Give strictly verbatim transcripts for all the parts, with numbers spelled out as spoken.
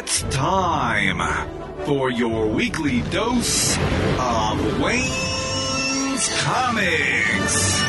It's time for your weekly dose of Wayne's Comics.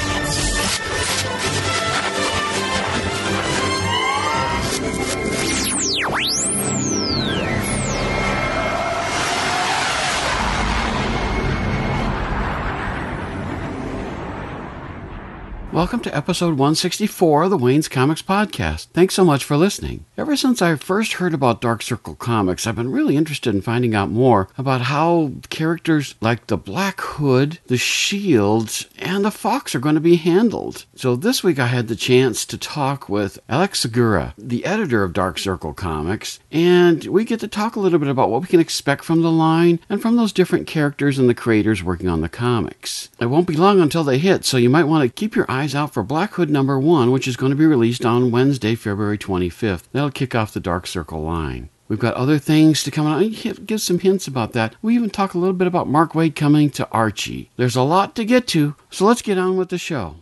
Welcome to episode one sixty-four of the Wayne's Comics Podcast. Thanks so much for listening. Ever since I first heard about Dark Circle Comics, I've been really interested in finding out more about how characters like the Black Hood, the Shield, and the Fox are going to be handled. So this week I had the chance to talk with Alex Segura, the editor of Dark Circle Comics, and we get to talk a little bit about what we can expect from the line and from those different characters and the creators working on the comics. It won't be long until they hit, so you might want to keep your eyes out for Black Hood number one, which is going to be released on Wednesday, February twenty-fifth. That'll kick off the Dark Circle line. We've got other things to come out. I give some hints about that. We even talk a little bit about Mark Waid coming to Archie. There's a lot to get to, so let's get on with the show.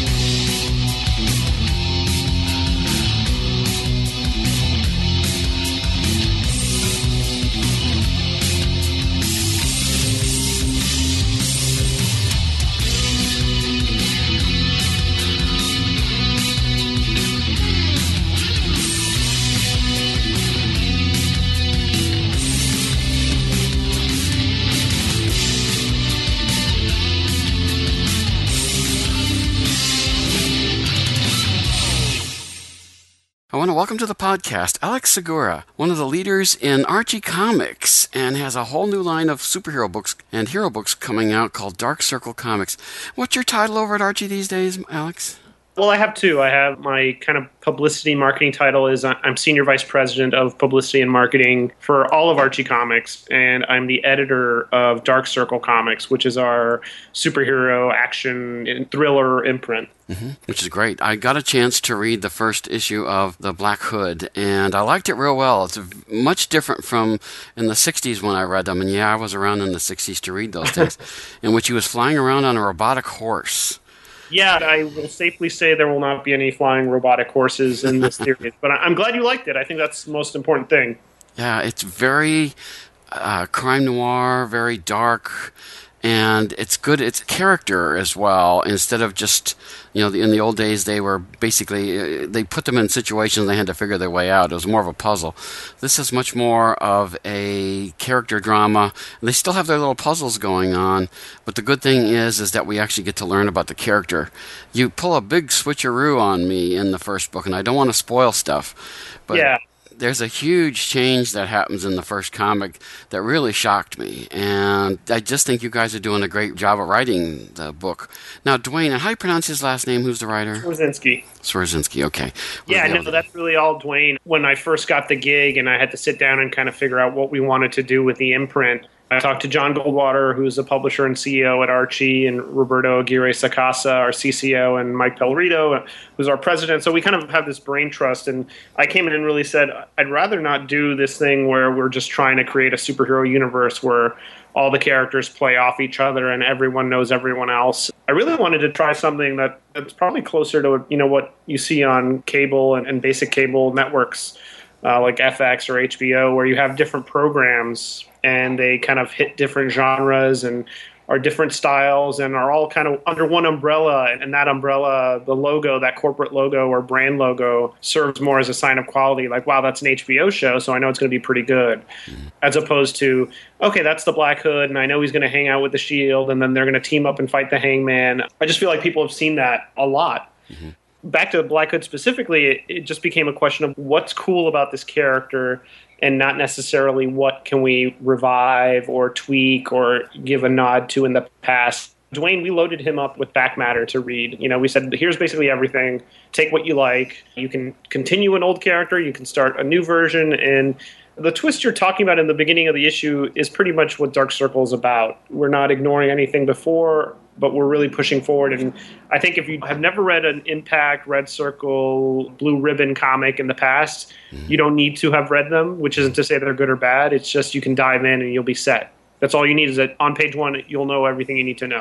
I want to welcome to the podcast Alex Segura, one of the leaders in Archie Comics, and has a whole new line of superhero books and hero books coming out called Dark Circle Comics. What's your title over at Archie these days, Alex? Well, I have two. I have my kind of publicity marketing title is I'm Senior Vice President of Publicity and Marketing for all of Archie Comics, and I'm the editor of Dark Circle Comics, which is our superhero action and thriller imprint. Mm-hmm. Which is great. I got a chance to read the first issue of The Black Hood, and I liked it real well. It's much different from in the sixties when I read them, and yeah, I was around in the sixties to read those days, in which he was flying around on a robotic horse. Yeah, I will safely say there will not be any flying robotic horses in this series, but I'm glad you liked it. I think that's the most important thing. Yeah, it's very uh, crime noir, very dark, and it's good. It's character as well. Instead of just, you know, in the old days, they were basically, they put them in situations and they had to figure their way out. It was more of a puzzle. This is much more of a character drama. They still have their little puzzles going on, but the good thing is, is that we actually get to learn about the character. You pull a big switcheroo on me in the first book, and I don't want to spoil stuff, but yeah. There's a huge change that happens in the first comic that really shocked me, and I just think you guys are doing a great job of writing the book. Now, Dwayne, and how do you pronounce his last name? Who's the writer? Swarzynski. Swarzynski, okay. Yeah, no, that's really all Dwayne. When I first got the gig and I had to sit down and kind of figure out what we wanted to do with the imprint, I talked to John Goldwater, who's the publisher and C E O at Archie, and Roberto Aguirre Sacasa, our C C O, and Mike Pellerito, who's our president. So we kind of have this brain trust. And I came in and really said, I'd rather not do this thing where we're just trying to create a superhero universe where all the characters play off each other and everyone knows everyone else. I really wanted to try something that, that's probably closer to, you know, what you see on cable and, and basic cable networks uh, like F X or H B O, where you have different programs and they kind of hit different genres and are different styles and are all kind of under one umbrella. And that umbrella, the logo, that corporate logo or brand logo, serves more as a sign of quality. Like, wow, that's an H B O show, so I know it's going to be pretty good. Mm-hmm. As opposed to, okay, that's the Black Hood, and I know he's going to hang out with the Shield, and then they're going to team up and fight the Hangman. I just feel like people have seen that a lot. Mm-hmm. Back to Black Hood specifically, it, it just became a question of what's cool about this character and not necessarily what can we revive or tweak or give a nod to in the past. Dwayne, we loaded him up with back matter to read. You know, we said, here's basically everything. Take what you like. You can continue an old character. You can start a new version. And the twist you're talking about in the beginning of the issue is pretty much what Dark Circle is about. We're not ignoring anything before, but we're really pushing forward. And I think if you have never read an Impact, Red Circle, Blue Ribbon comic in the past, mm-hmm. you don't need to have read them, which isn't to say they're good or bad. It's just you can dive in and you'll be set. That's all you need is that on page one, you'll know everything you need to know.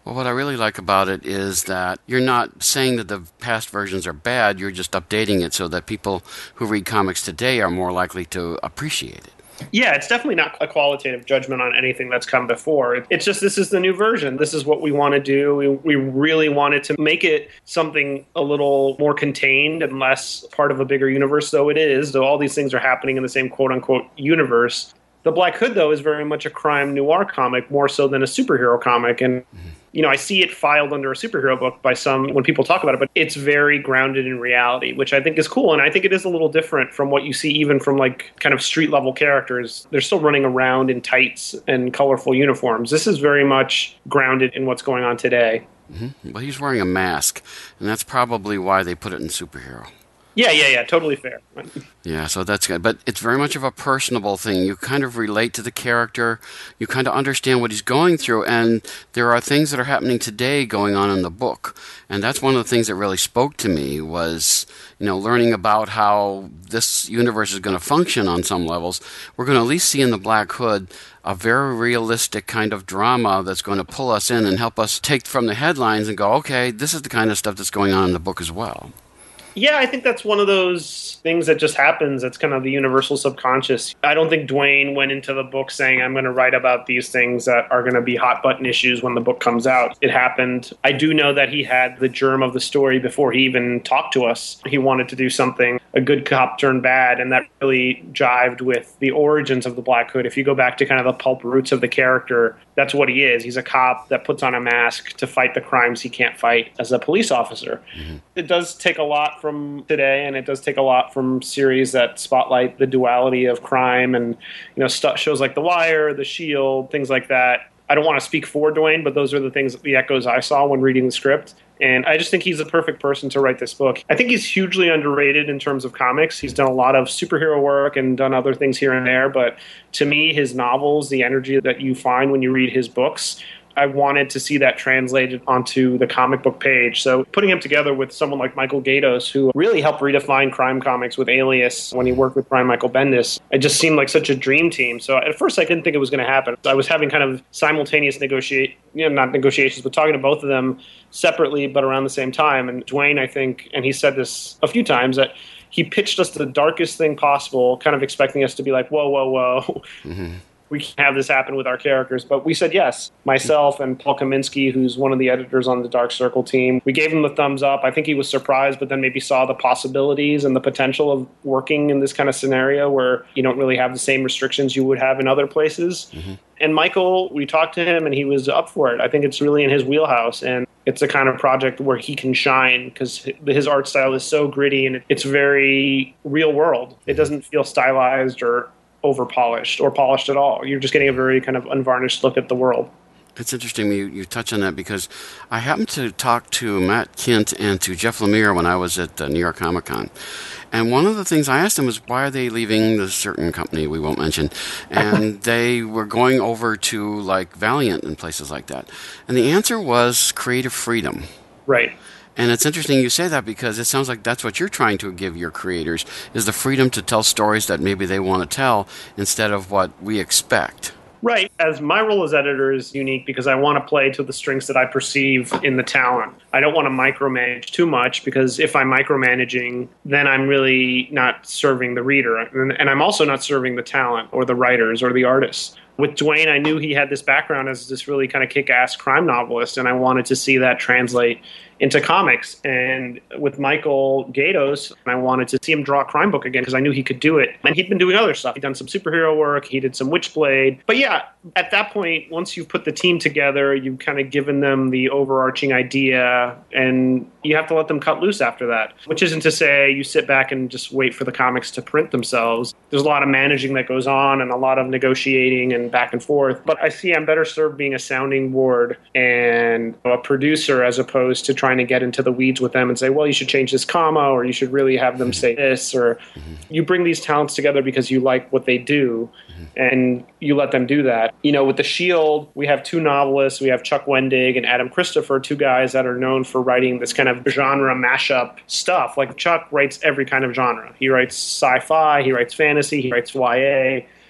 Well, what I really like about it is that you're not saying that the past versions are bad, you're just updating it so that people who read comics today are more likely to appreciate it. Yeah, it's definitely not a qualitative judgment on anything that's come before. It's just this is the new version. This is what we want to do. We, we really wanted to make it something a little more contained and less part of a bigger universe, though it is, though all these things are happening in the same quote-unquote universe. The Black Hood, though, is very much a crime noir comic, more so than a superhero comic. And, you know, I see it filed under a superhero book by some when people talk about it, but it's very grounded in reality, which I think is cool. And I think it is a little different from what you see even from, like, kind of street-level characters. They're still running around in tights and colorful uniforms. This is very much grounded in what's going on today. Mm-hmm. Well, he's wearing a mask, and that's probably why they put it in superhero. Yeah, yeah, yeah, totally fair. Yeah, so that's good. But it's very much of a personable thing. You kind of relate to the character. You kind of understand what he's going through. And there are things that are happening today going on in the book. And that's one of the things that really spoke to me was, you know, learning about how this universe is going to function on some levels. We're going to at least see in the Black Hood a very realistic kind of drama that's going to pull us in and help us take from the headlines and go, okay, this is the kind of stuff that's going on in the book as well. Yeah, I think that's one of those things that just happens. It's kind of the universal subconscious. I don't think Dwayne went into the book saying, I'm going to write about these things that are going to be hot button issues when the book comes out. It happened. I do know that he had the germ of the story before he even talked to us. He wanted to do something, a good cop turned bad, and that really jived with the origins of the Black Hood. If you go back to kind of the pulp roots of the character, that's what he is. He's a cop that puts on a mask to fight the crimes he can't fight as a police officer. Mm-hmm. It does take a lot from today, and it does take a lot from series that spotlight the duality of crime and, you know, st- shows like The Wire, The Shield, things like that. I don't want to speak for Dwayne, but those are the things, the echoes I saw when reading the script. And I just think he's the perfect person to write this book. I think he's hugely underrated in terms of comics. He's done a lot of superhero work and done other things here and there. But to me, his novels, the energy that you find when you read his books, I wanted to see that translated onto the comic book page. So putting him together with someone like Michael Gaydos, who really helped redefine crime comics with Alias when he worked with Brian Michael Bendis, it just seemed like such a dream team. So at first I didn't think it was going to happen. I was having kind of simultaneous negotiate, you know, not negotiations, but talking to both of them separately, but around the same time. And Dwayne, I think, and he said this a few times, that he pitched us the darkest thing possible, kind of expecting us to be like, whoa, whoa, whoa. Mm-hmm. We can't have this happen with our characters. But we said yes. Myself and Paul Kaminsky, who's one of the editors on the Dark Circle team, we gave him the thumbs up. I think he was surprised, but then maybe saw the possibilities and the potential of working in this kind of scenario where you don't really have the same restrictions you would have in other places. Mm-hmm. And Michael, we talked to him, and he was up for it. I think it's really in his wheelhouse, and it's a kind of project where he can shine because his art style is so gritty, and it's very real world. It doesn't feel stylized or over-polished or polished at all. You're just getting a very kind of unvarnished look at the world. It's interesting you, you touch on that because I happened to talk to Matt Kint and to Jeff Lemire when I was at uh, New York Comic Con. And one of the things I asked them was, why are they leaving this certain company we won't mention? And they were going over to like Valiant and places like that. And the answer was creative freedom. Right. And it's interesting you say that because it sounds like that's what you're trying to give your creators, is the freedom to tell stories that maybe they want to tell instead of what we expect. Right. As my role as editor is unique because I want to play to the strengths that I perceive in the talent. I don't want to micromanage too much because if I'm micromanaging, then I'm really not serving the reader. And, and I'm also not serving the talent or the writers or the artists. With Dwayne, I knew he had this background as this really kind of kick-ass crime novelist, and I wanted to see that translate into comics. And with Michael Gaydos, I wanted to see him draw a crime book again because I knew he could do it. And he'd been doing other stuff. He'd done some superhero work. He did some Witchblade. But yeah, at that point, once you've put the team together, you've kind of given them the overarching idea, and you have to let them cut loose after that, which isn't to say you sit back and just wait for the comics to print themselves. There's a lot of managing that goes on and a lot of negotiating and back and forth. But I see I'm better served being a sounding board and a producer as opposed to trying to get into the weeds with them and say, well, you should change this comma, or you should really have them say this, or mm-hmm. you bring these talents together because you like what they do, mm-hmm. and you let them do that. You know, with The Shield, we have two novelists. We have Chuck Wendig and Adam Christopher, two guys that are known for writing this kind of genre mashup stuff. Like Chuck writes every kind of genre. He writes sci-fi, he writes fantasy, he writes Y A.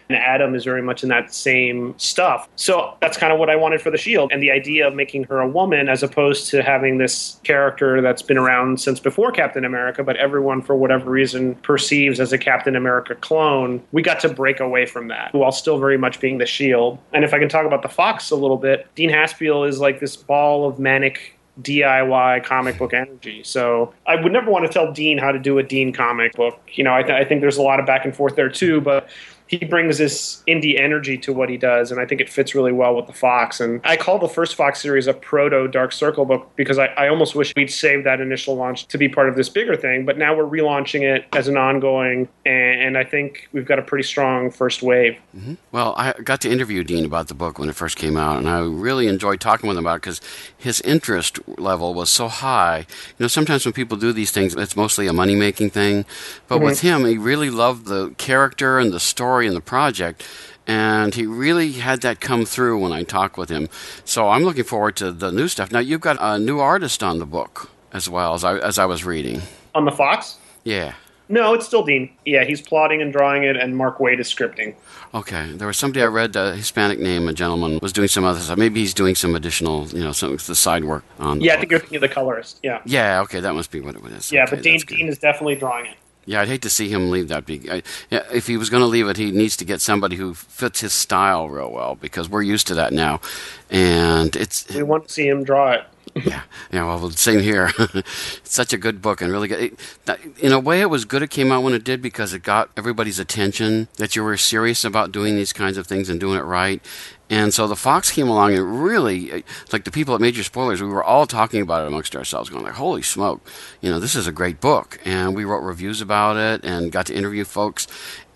And Adam is very much in that same stuff. So that's kind of what I wanted for the Shield. And the idea of making her a woman as opposed to having this character that's been around since before Captain America, but everyone, for whatever reason, perceives as a Captain America clone, we got to break away from that while still very much being the Shield. And if I can talk about the Fox a little bit, Dean Haspiel is like this ball of manic D I Y comic book energy. So I would never want to tell Dean how to do a Dean comic book. You know, I, th- I think there's a lot of back and forth there too, but he brings this indie energy to what he does, and I think it fits really well with the Fox. And I call the first Fox series a proto Dark Circle book because I, I almost wish we'd saved that initial launch to be part of this bigger thing, but now we're relaunching it as an ongoing, and, and I think we've got a pretty strong first wave. Mm-hmm. Well, I got to interview Dean about the book when it first came out, and I really enjoyed talking with him about it because his interest level was so high. You know, sometimes when people do these things, it's mostly a money-making thing, but mm-hmm. with him, he really loved the character and the story in the project, and he really had that come through when I talked with him. So I'm looking forward to the new stuff. Now, you've got a new artist on the book as well, as I as I was reading. On the Fox? Yeah. No, it's still Dean. Yeah, he's plotting and drawing it, and Mark Waid is scripting. Okay. There was somebody I read, a Hispanic name, a gentleman, was doing some other stuff. Maybe he's doing some additional, you know, some the side work on the Yeah, book. I think you're thinking of the colorist. Yeah. Yeah, okay, that must be what it is. Yeah, okay, but Dean, Dean is definitely drawing it. Yeah, I'd hate to see him leave that. I, yeah, if he was going to leave it, he needs to get somebody who fits his style real well, because we're used to that now. And it's we want to see him draw it. yeah, yeah. Well, same here. It's such a good book, and really good. It, that, in a way, it was good it came out when it did, because it got everybody's attention that you were serious about doing these kinds of things and doing it right. And so the Fox came along, and really, like the people at Major Spoilers, we were all talking about it amongst ourselves, going like, holy smoke, you know, this is a great book. And we wrote reviews about it and got to interview folks.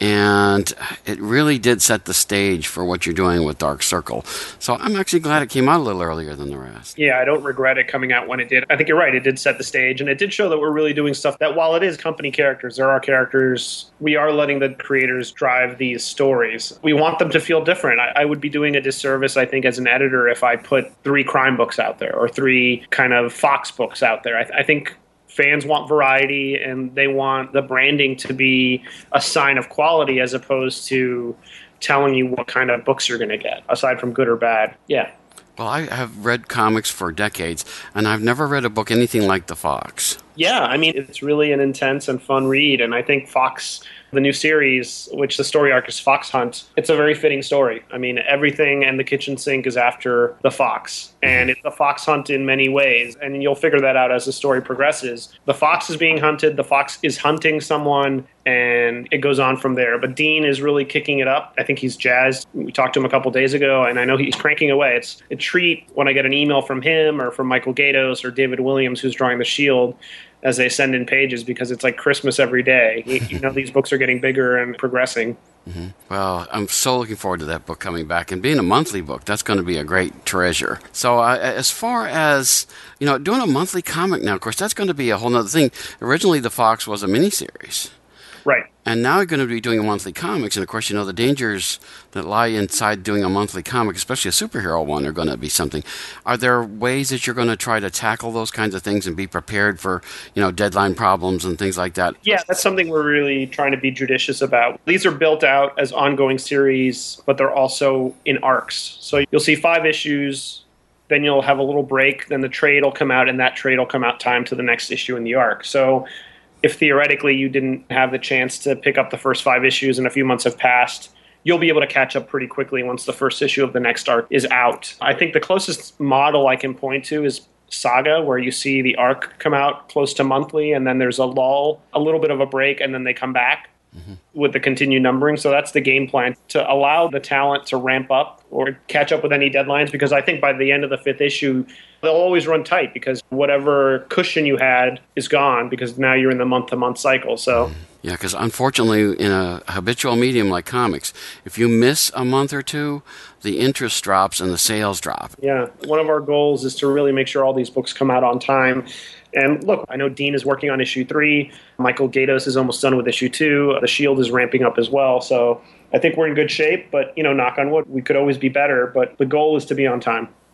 And it really did set the stage for what you're doing with Dark Circle. So I'm actually glad it came out a little earlier than the rest. Yeah, I don't regret it coming out when it did. I think you're right. It did set the stage, and it did show that we're really doing stuff that, while it is company characters, there are characters, we are letting the creators drive these stories. We want them to feel different. I, I would be doing a disservice, I think, as an editor if I put three crime books out there or three kind of Fox books out there. I, th- I think fans want variety, and they want the branding to be a sign of quality as opposed to telling you what kind of books you're going to get, aside from good or bad. Yeah. Well, I have read comics for decades, and I've never read a book anything like The Fox. Yeah, I mean, it's really an intense and fun read, and I think Fox, the new series, which the story arc is Fox Hunt, it's a very fitting story. I mean, everything and the kitchen sink is after the Fox, and it's a Fox Hunt in many ways, and you'll figure that out as the story progresses. The Fox is being hunted, the Fox is hunting someone, and it goes on from there. But Dean is really kicking it up. I think he's jazzed. We talked to him a couple days ago, and I know he's cranking away. It's a treat when I get an email from him or from Michael Gaydos or David Williams, who's drawing the Shield, as they send in pages, because it's like Christmas every day. You, you know, these books are getting bigger and progressing. Mm-hmm. Well, I'm so looking forward to that book coming back. And being a monthly book, that's going to be a great treasure. So uh, as far as, you know, doing a monthly comic now, of course, that's going to be a whole other thing. Originally, The Fox was a miniseries. Right. And now you're going to be doing a monthly comics. And, of course, you know, the dangers that lie inside doing a monthly comic, especially a superhero one, are going to be something. Are there ways that you're going to try to tackle those kinds of things and be prepared for, you know, deadline problems and things like that? Yeah, that's something we're really trying to be judicious about. These are built out as ongoing series, but they're also in arcs. So you'll see five issues, then you'll have a little break, then the trade will come out, and that trade will come out time to the next issue in the arc. So if theoretically you didn't have the chance to pick up the first five issues and a few months have passed, you'll be able to catch up pretty quickly once the first issue of the next arc is out. I think the closest model I can point to is Saga, where you see the arc come out close to monthly, and then there's a lull, a little bit of a break, and then they come back mm-hmm. with the continued numbering. So that's the game plan, to allow the talent to ramp up or catch up with any deadlines, because I think by the end of the fifth issue, they'll always run tight, because whatever cushion you had is gone, because now you're in the month-to-month cycle. So yeah, because unfortunately, in a habitual medium like comics, if you miss a month or two, the interest drops and the sales drop. Yeah, one of our goals is to really make sure all these books come out on time. And look, I know Dean is working on issue three. Michael Gaydos is almost done with issue two. The Shield is ramping up as well. So I think we're in good shape, but, you know, knock on wood, we could always be better. But the goal is to be on time.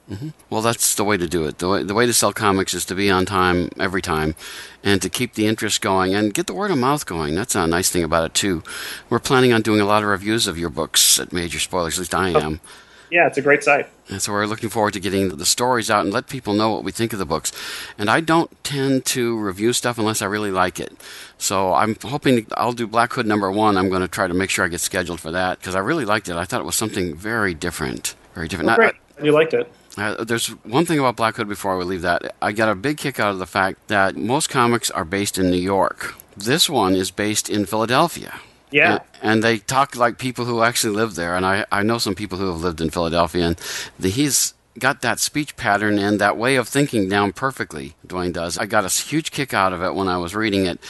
Mm-hmm. Well, that's the way to do it. The way, the way to sell comics is to be on time every time and to keep the interest going and get the word of mouth going. That's a nice thing about it, too. We're planning on doing a lot of reviews of your books at Major Spoilers, at least I am. Yeah, it's a great site. And so we're looking forward to getting the stories out and let people know what we think of the books. And I don't tend to review stuff unless I really like it. So I'm hoping I'll do Black Hood number one. I'm going to try to make sure I get scheduled for that because I really liked it. I thought it was something very different. Very different. Oh, great. You liked it. Uh, there's one thing about Black Hood before we leave that. I got a big kick out of the fact that most comics are based in New York. This one is based in Philadelphia. Yeah. And, and they talk like people who actually live there. And I, I know some people who have lived in Philadelphia. And the, he's got that speech pattern and that way of thinking down perfectly, Dwayne does. I got a huge kick out of it when I was reading it.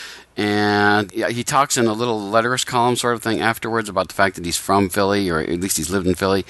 And he talks in a little letters column sort of thing afterwards about the fact that he's from Philly, or at least he's lived in Philly.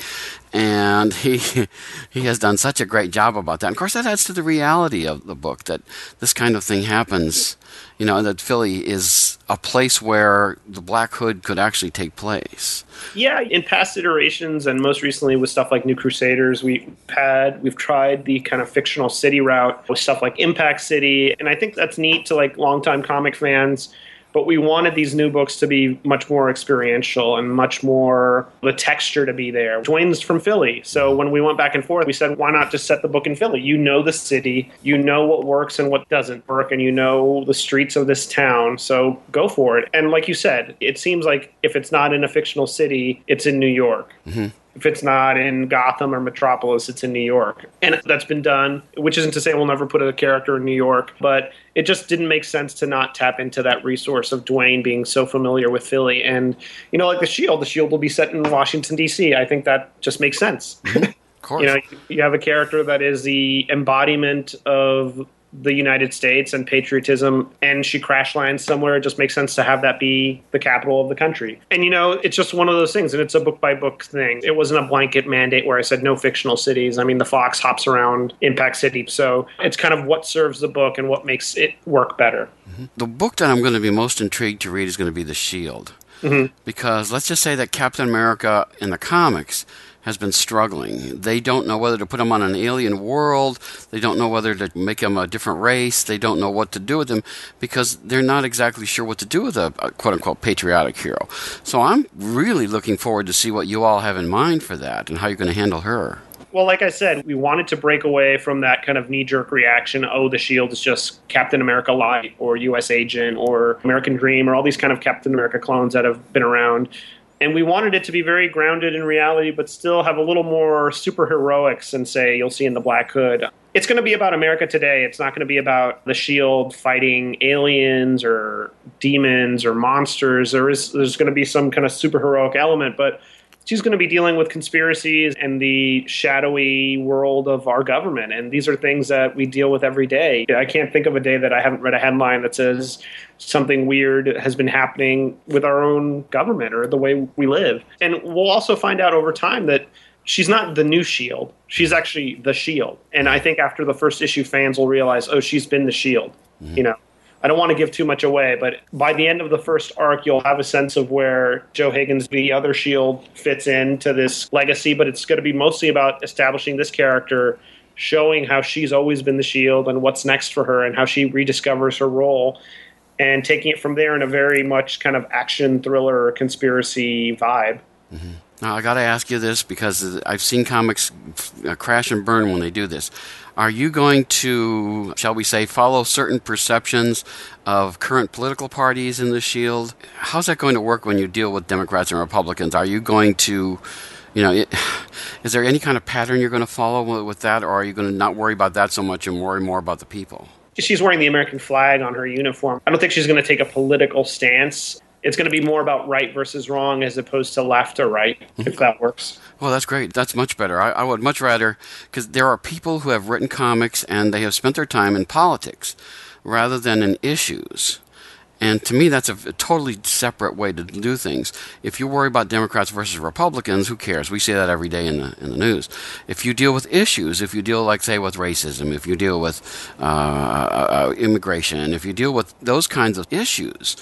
And he he has done such a great job about that. And of course, that adds to the reality of the book, that this kind of thing happens, you know, that Philly is a place where the Black Hood could actually take place. Yeah, in past iterations, and most recently with stuff like New Crusaders, we've had, we've tried the kind of fictional city route with stuff like Impact City. And I think that's neat to like longtime comic fans. But we wanted these new books to be much more experiential and much more the texture to be there. Dwayne's from Philly. So when we went back and forth, we said, why not just set the book in Philly? You know the city, you know what works and what doesn't work, and you know the streets of this town. So go for it. And like you said, it seems like if it's not in a fictional city, it's in New York. Mm-hmm. If it's not in Gotham or Metropolis, it's in New York. And that's been done, which isn't to say we'll never put a character in New York, but it just didn't make sense to not tap into that resource of Dwayne being so familiar with Philly. And, you know, like the Shield, the Shield will be set in Washington, D C. I think that just makes sense. Mm-hmm. Of course. You know, you have a character that is the embodiment of the United States and patriotism, and she crash lands somewhere. It just makes sense to have that be the capital of the country. And, you know, it's just one of those things, and it's a book-by-book thing. It wasn't a blanket mandate where I said no fictional cities. I mean, the Fox hops around Impact City, so it's kind of what serves the book and what makes it work better. Mm-hmm. The book that I'm going to be most intrigued to read is going to be The Shield. Mm-hmm. Because let's just say that Captain America in the comics has been struggling. They don't know whether to put him on an alien world. They don't know whether to make him a different race. They don't know what to do with him because they're not exactly sure what to do with a, a quote-unquote patriotic hero. So I'm really looking forward to see what you all have in mind for that and how you're going to handle her. Well, like I said, we wanted to break away from that kind of knee-jerk reaction, oh, the Shield is just Captain America Light or U S Agent or American Dream or all these kind of Captain America clones that have been around. And we wanted it to be very grounded in reality, but still have a little more superheroics than, say, you'll see in the Black Hood. It's going to be about America today. It's not going to be about the Shield fighting aliens or demons or monsters. There is, there's going to be some kind of superheroic element, but she's going to be dealing with conspiracies and the shadowy world of our government. And these are things that we deal with every day. I can't think of a day that I haven't read a headline that says something weird has been happening with our own government or the way we live. And we'll also find out over time that she's not the new Shield. She's actually the Shield. And I think after the first issue, fans will realize, oh, she's been the Shield. Mm-hmm. You know, I don't want to give too much away, but by the end of the first arc, you'll have a sense of where Joe Higgins, the other Shield, fits into this legacy, but it's going to be mostly about establishing this character, showing how she's always been the Shield and what's next for her and how she rediscovers her role, and taking it from there in a very much kind of action thriller conspiracy vibe. Mm-hmm. Now, I got to ask you this because I've seen comics crash and burn when they do this. Are you going to, shall we say, follow certain perceptions of current political parties in the Shield? How's that going to work when you deal with Democrats and Republicans? Are you going to, you know, it, is there any kind of pattern you're going to follow with that, or are you going to not worry about that so much and worry more about the people? She's wearing the American flag on her uniform. I don't think she's going to take a political stance. It's going to be more about right versus wrong as opposed to left or right, mm-hmm. if that works. Well, that's great. That's much better. I, I would much rather, because there are people who have written comics and they have spent their time in politics rather than in issues. And to me, that's a, a totally separate way to do things. If you worry about Democrats versus Republicans, who cares? We see that every day in the in the news. If you deal with issues, if you deal, like, say, with racism, if you deal with uh, uh, immigration, if you deal with those kinds of issues,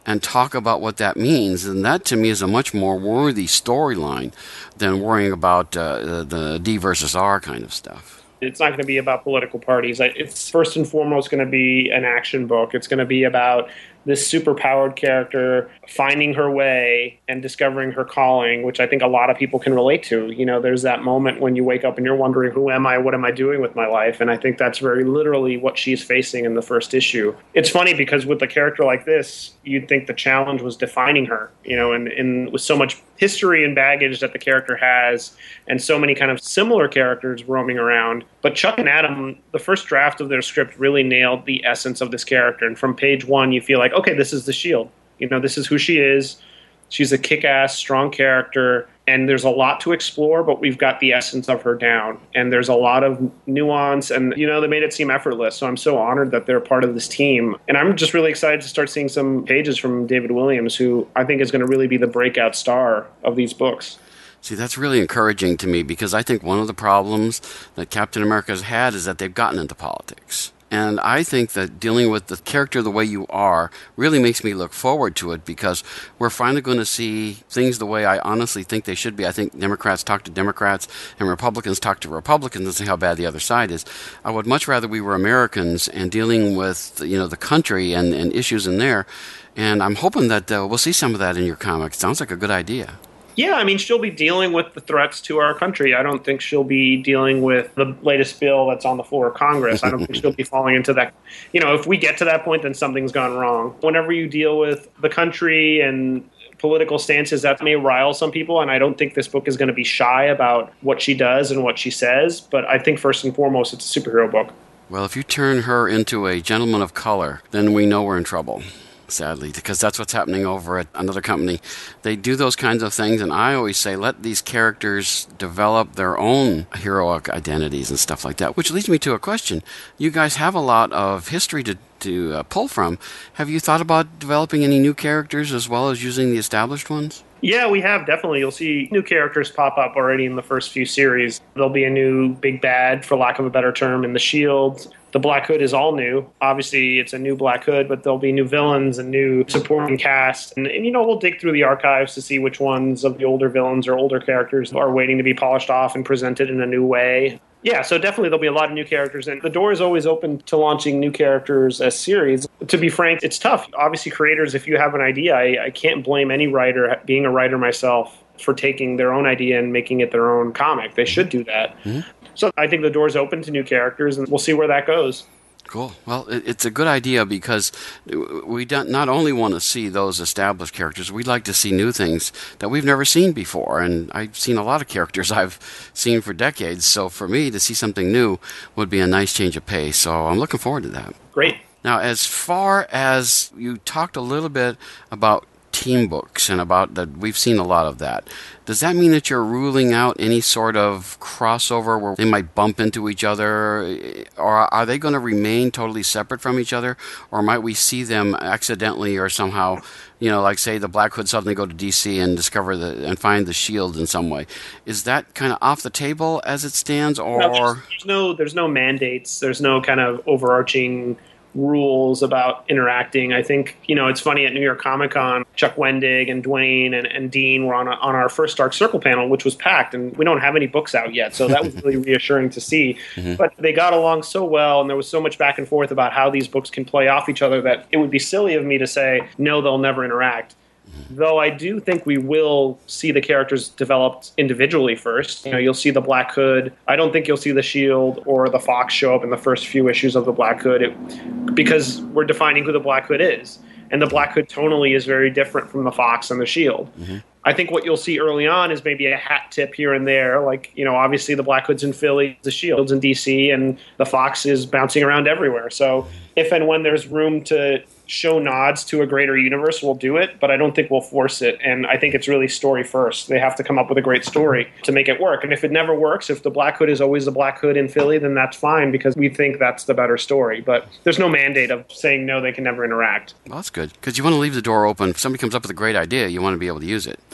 and talk about what that means. And that, to me, is a much more worthy storyline than worrying about uh, the D versus R kind of stuff. It's not going to be about political parties. It's first and foremost going to be an action book. It's going to be about this superpowered character finding her way and discovering her calling, which I think a lot of people can relate to. You know, there's that moment when you wake up and you're wondering, who am I? What am I doing with my life? And I think that's very literally what she's facing in the first issue. It's funny because with a character like this, you'd think the challenge was defining her, you know, and, and with so much history and baggage that the character has and so many kind of similar characters roaming around. But Chuck and Adam, the first draft of their script really nailed the essence of this character. And from page one, you feel like, okay, this is the Shield. You know, this is who she is. She's a kick-ass, strong character, and there's a lot to explore, but we've got the essence of her down. And there's a lot of nuance, and, you know, they made it seem effortless. So I'm so honored that they're part of this team. And I'm just really excited to start seeing some pages from David Williams, who I think is going to really be the breakout star of these books. See, that's really encouraging to me, because I think one of the problems that Captain America has had is that they've gotten into politics. And I think that dealing with the character the way you are really makes me look forward to it, because we're finally going to see things the way I honestly think they should be. I think Democrats talk to Democrats and Republicans talk to Republicans and see how bad the other side is. I would much rather we were Americans and dealing with, you know, the country and, and issues in there. And I'm hoping that uh, we'll see some of that in your comic. Sounds like a good idea. Yeah, I mean, she'll be dealing with the threats to our country. I don't think she'll be dealing with the latest bill that's on the floor of Congress. I don't think she'll be falling into that. You know, if we get to that point, then something's gone wrong. Whenever you deal with the country and political stances, that may rile some people, and I don't think this book is going to be shy about what she does and what she says. But I think first and foremost, it's a superhero book. Well, if you turn her into a gentleman of color, then we know we're in trouble. Sadly, because that's what's happening over at another company. They do those kinds of things, and I always say let these characters develop their own heroic identities and stuff like that, which leads me to a question. You guys have a lot of history to, to uh, pull from. Have you thought about developing any new characters as well as using the established ones? Yeah, we have, definitely. You'll see new characters pop up already in the first few series. There'll be a new big bad, for lack of a better term, in the Shield. The Black Hood is all new. Obviously, it's a new Black Hood, but there'll be new villains and new supporting cast. And, and, you know, we'll dig through the archives to see which ones of the older villains or older characters are waiting to be polished off and presented in a new way. Yeah, so definitely there'll be a lot of new characters, and the door is always open to launching new characters as series. To be frank, it's tough. Obviously, creators, if you have an idea, I, I can't blame any writer, being a writer myself, for taking their own idea and making it their own comic. They should do that. Mm-hmm. So I think the door's open to new characters, and we'll see where that goes. Cool. Well, it's a good idea, because we don't not only want to see those established characters, we'd like to see new things that we've never seen before. And I've seen a lot of characters I've seen for decades. So for me to see something new would be a nice change of pace. So I'm looking forward to that. Great. Now, as far as you talked a little bit about team books and about that, we've seen a lot of that. Does that mean that you're ruling out any sort of crossover where they might bump into each other, or are they going to remain totally separate from each other, or might we see them accidentally or somehow, you know, like say the Black Hood suddenly go to D C and discover the and find the Shield in some way? Is that kind of off the table as it stands, or no, there's, there's no there's no mandates, there's no kind of overarching rules about interacting. I think, you know, it's funny, at New York Comic Con, Chuck Wendig and Dwayne and, and Dean were on a, on our first Dark Circle panel, which was packed, and we don't have any books out yet, so that was really reassuring to see. Mm-hmm. But they got along so well, and there was so much back and forth about how these books can play off each other that it would be silly of me to say, no, they'll never interact. Though I do think we will see the characters developed individually first. You know, you'll see the Black Hood. I don't think you'll see the Shield or the Fox show up in the first few issues of the Black Hood, it, because we're defining who the Black Hood is. And the Black Hood tonally is very different from the Fox and the Shield. Mm-hmm. I think what you'll see early on is maybe a hat tip here and there. Like, you know, obviously the Black Hood's in Philly, the Shield's in D C, and the Fox is bouncing around everywhere. So if and when there's room to show nods to a greater universe, we'll do it, but I don't think we'll force it. And I think it's really story first. They have to come up with a great story to make it work. And if it never works, if the Black Hood is always the Black Hood in Philly, then that's fine, because we think that's the better story. But there's no mandate of saying, no, they can never interact. Well, that's good, because you want to leave the door open. If somebody comes up with a great idea, you want to be able to use it.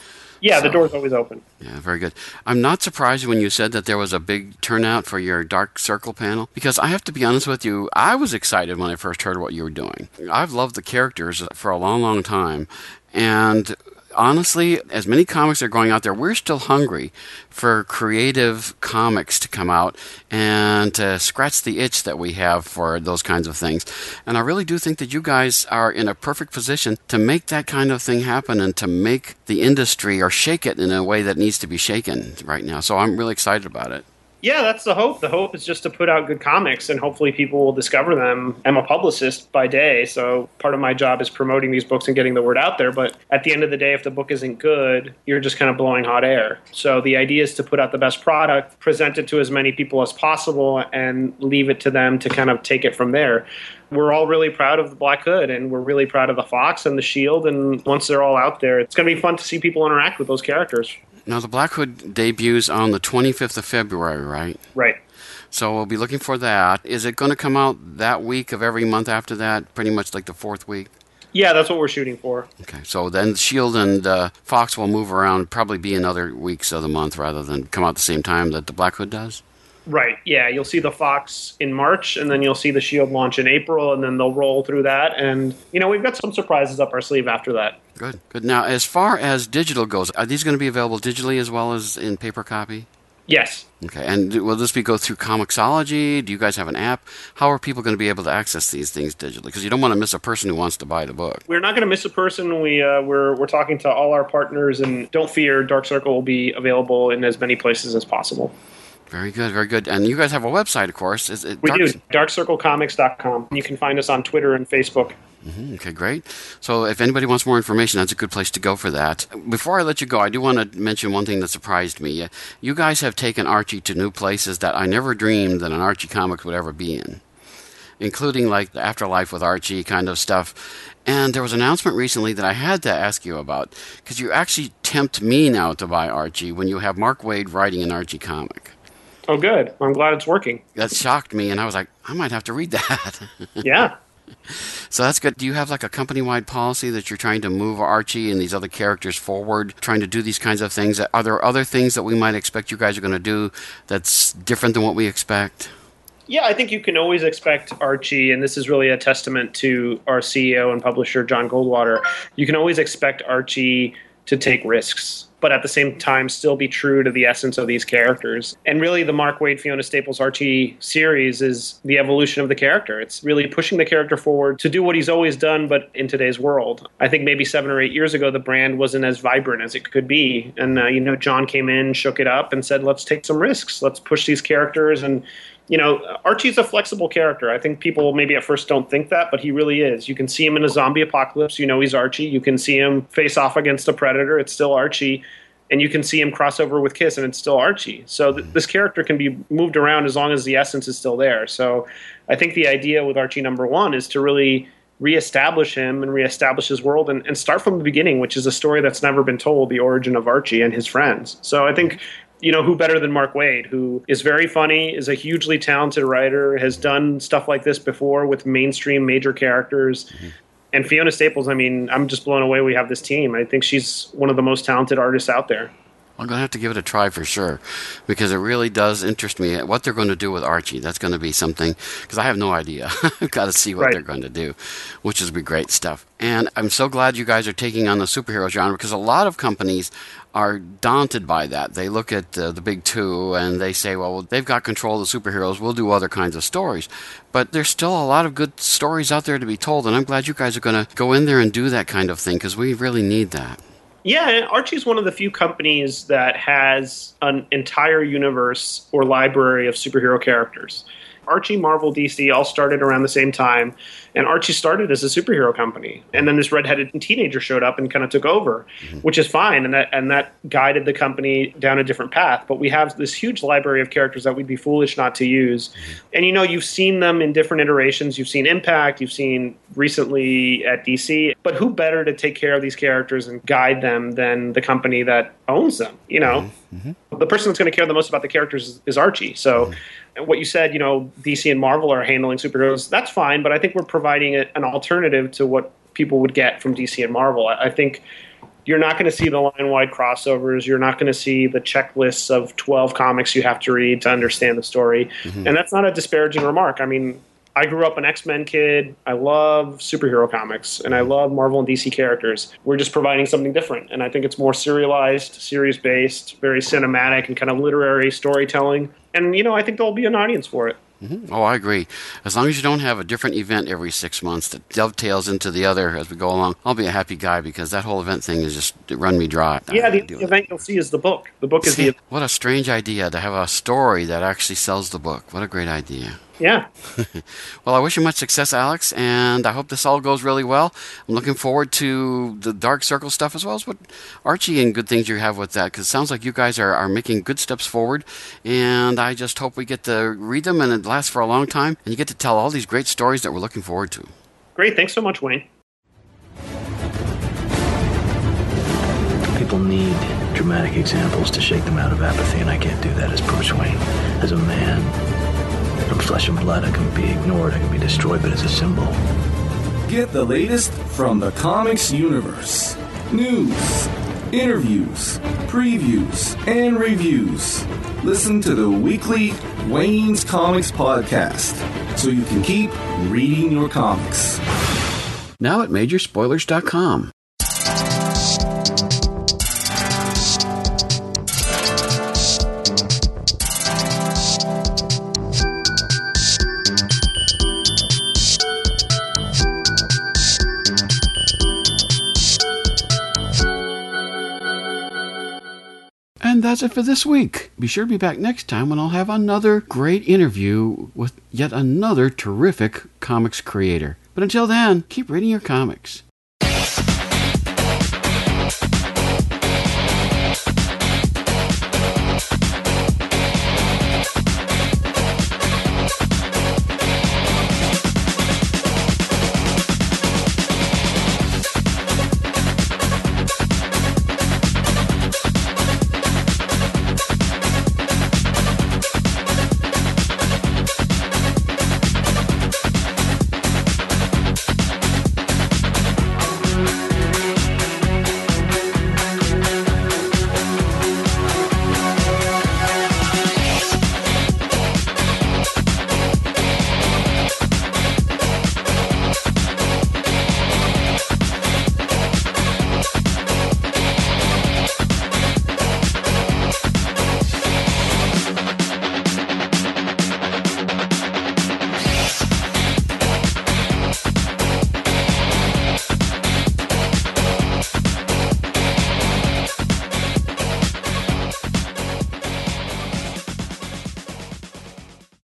Yeah, So, the door's always open. Yeah, very good. I'm not surprised when you said that there was a big turnout for your Dark Circle panel, because I have to be honest with you, I was excited when I first heard what you were doing. I've loved the characters for a long, long time, and honestly, as many comics are going out there, we're still hungry for creative comics to come out and to scratch the itch that we have for those kinds of things. And I really do think that you guys are in a perfect position to make that kind of thing happen and to make the industry or shake it in a way that needs to be shaken right now. So I'm really excited about it. Yeah, that's the hope. The hope is just to put out good comics, and hopefully people will discover them. I'm a publicist by day, so part of my job is promoting these books and getting the word out there. But at the end of the day, if the book isn't good, you're just kind of blowing hot air. So the idea is to put out the best product, present it to as many people as possible, and leave it to them to kind of take it from there. We're all really proud of the Black Hood, and we're really proud of the Fox and the Shield. And once they're all out there, it's going to be fun to see people interact with those characters. Now, the Black Hood debuts on the twenty-fifth of February, right? Right. So we'll be looking for that. Is it going to come out that week of every month after that, pretty much like the fourth week? Yeah, that's what we're shooting for. Okay, so then Shield and uh, Fox will move around, probably be in other weeks of the month rather than come out at the same time that the Black Hood does? Right, yeah. You'll see the Fox in March, and then you'll see the Shield launch in April, and then they'll roll through that. And, you know, we've got some surprises up our sleeve after that. Good, good. Now, as far as digital goes, are these going to be available digitally as well as in paper copy? Yes. Okay, and will this be go through Comixology? Do you guys have an app? How are people going to be able to access these things digitally? Because you don't want to miss a person who wants to buy the book. We're not going to miss a person. We, uh, we're, we're talking to all our partners, and don't fear, Dark Circle will be available in as many places as possible. Very good, very good. And you guys have a website, of course. Is it we Dark... do, dark circle comics dot com. You can find us on Twitter and Facebook. Mm-hmm. Okay, great. So if anybody wants more information, that's a good place to go for that. Before I let you go, I do want to mention one thing that surprised me. You guys have taken Archie to new places that I never dreamed that an Archie comic would ever be in, including like the Afterlife with Archie kind of stuff. And there was an announcement recently that I had to ask you about, because you actually tempt me now to buy Archie when you have Mark Waid writing an Archie comic. Oh, good. I'm glad it's working. That shocked me, and I was like, I might have to read that. Yeah. So that's good. Do you have like a company-wide policy that you're trying to move Archie and these other characters forward, trying to do these kinds of things? Are there other things that we might expect you guys are going to do that's different than what we expect? Yeah, I think you can always expect Archie, and this is really a testament to our C E O and publisher, John Goldwater. You can always expect Archie to take risks, but at the same time still be true to the essence of these characters. And really the Mark Waid, Fiona Staples Archie series is the evolution of the character. It's really pushing the character forward to do what he's always done, but in today's world. I think maybe seven or eight years ago, the brand wasn't as vibrant as it could be. And, uh, you know, John came in, shook it up, and said, let's take some risks. Let's push these characters. And, you know, Archie's a flexible character. I think people maybe at first don't think that, but he really is. You can see him in a zombie apocalypse. You know he's Archie. You can see him face off against a predator. It's still Archie. And you can see him cross over with Kiss, and it's still Archie. So th- this character can be moved around as long as the essence is still there. So I think the idea with Archie number one is to really reestablish him and reestablish his world and, and start from the beginning, which is a story that's never been told, the origin of Archie and his friends. So I think, you know, who better than Mark Waid, who is very funny, is a hugely talented writer, has done stuff like this before with mainstream major characters. Mm-hmm. And Fiona Staples, I mean, I'm just blown away we have this team. I think she's one of the most talented artists out there. I'm going to have to give it a try for sure, because it really does interest me what they're going to do with Archie. That's going to be something, because I have no idea. I've got to see what right. they're going to do, which is be great stuff. And I'm so glad you guys are taking on the superhero genre, because a lot of companies are daunted by that. They look at uh, the big two and they say, well, they've got control of the superheroes. We'll do other kinds of stories. But there's still a lot of good stories out there to be told, and I'm glad you guys are going to go in there and do that kind of thing, because we really need that. Yeah, Archie's one of the few companies that has an entire universe or library of superhero characters. Archie, Marvel, D C all started around the same time, and Archie started as a superhero company. And then this redheaded teenager showed up and kind of took over, mm-hmm. which is fine, and that and that guided the company down a different path. But we have this huge library of characters that we'd be foolish not to use. Mm-hmm. And, you know, you've seen them in different iterations. You've seen Impact, you've seen recently at D C. But who better to take care of these characters and guide them than the company that owns them, you know? Mm-hmm. The person that's going to care the most about the characters is, is Archie. So mm-hmm. what you said, you know, D C and Marvel are handling superheroes, that's fine, but I think we're providing a, an alternative to what people would get from D C and Marvel. I, I think You're not going to see the line-wide crossovers. You're not going to see the checklists of twelve comics you have to read to understand the story. Mm-hmm. And that's not a disparaging remark. I mean, I grew up an X-Men kid. I love superhero comics, and I love Marvel and D C characters. We're just providing something different, and I think it's more serialized, series-based, very cinematic, and kind of literary storytelling. And, you know, I think there'll be an audience for it. Mm-hmm. Oh, I agree. As long as you don't have a different event every six months that dovetails into the other as we go along, I'll be a happy guy, because that whole event thing is just it run me dry. Yeah, the event you'll see is the book. The book is see, the. What a strange idea to have a story that actually sells the book. What a great idea. Yeah. Well, I wish you much success, Alex, and I hope this all goes really well. I'm looking forward to the Dark Circle stuff, as well as what Archie and good things you have with that, because it sounds like you guys are, are making good steps forward, and I just hope we get to read them and it lasts for a long time, and you get to tell all these great stories that we're looking forward to. Great. Thanks so much, Wayne. People need dramatic examples to shake them out of apathy, and I can't do that as Bruce Wayne. As a man, I'm flesh and blood. I can be ignored, I can be destroyed, but as a symbol. Get the latest from the comics universe. News, interviews, previews, and reviews. Listen to the weekly Wayne's Comics podcast so you can keep reading your comics. Now at major spoilers dot com. And that's it for this week. Be sure to be back next time when I'll have another great interview with yet another terrific comics creator. But until then, keep reading your comics.